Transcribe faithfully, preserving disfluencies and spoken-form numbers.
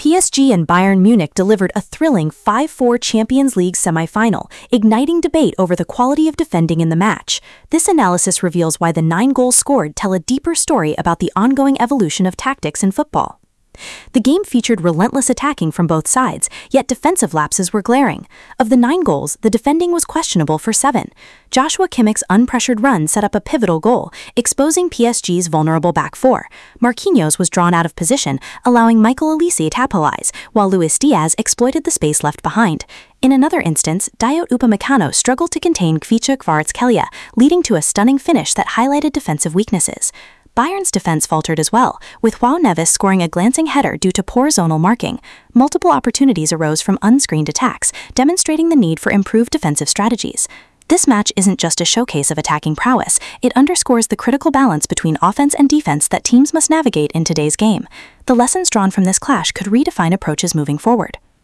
P S G and Bayern Munich delivered a thrilling five four Champions League semi-final, igniting debate over the quality of defending in the match. This analysis reveals why the nine goals scored tell a deeper story about the ongoing evolution of tactics in football. The game featured relentless attacking from both sides, yet defensive lapses were glaring. Of the nine goals, the defending was questionable for seven. Joshua Kimmich's unpressured run set up a pivotal goal, exposing P S G's vulnerable back four. Marquinhos was drawn out of position, allowing Michael Olise to capitalize, while Luis Diaz exploited the space left behind. In another instance, Dayot Upamecano struggled to contain Khvicha Kvaratskhelia, leading to a stunning finish that highlighted defensive weaknesses. Bayern's defense faltered as well, with João Neves scoring a glancing header due to poor zonal marking. Multiple opportunities arose from unscreened attacks, demonstrating the need for improved defensive strategies. This match isn't just a showcase of attacking prowess, it underscores the critical balance between offense and defense that teams must navigate in today's game. The lessons drawn from this clash could redefine approaches moving forward.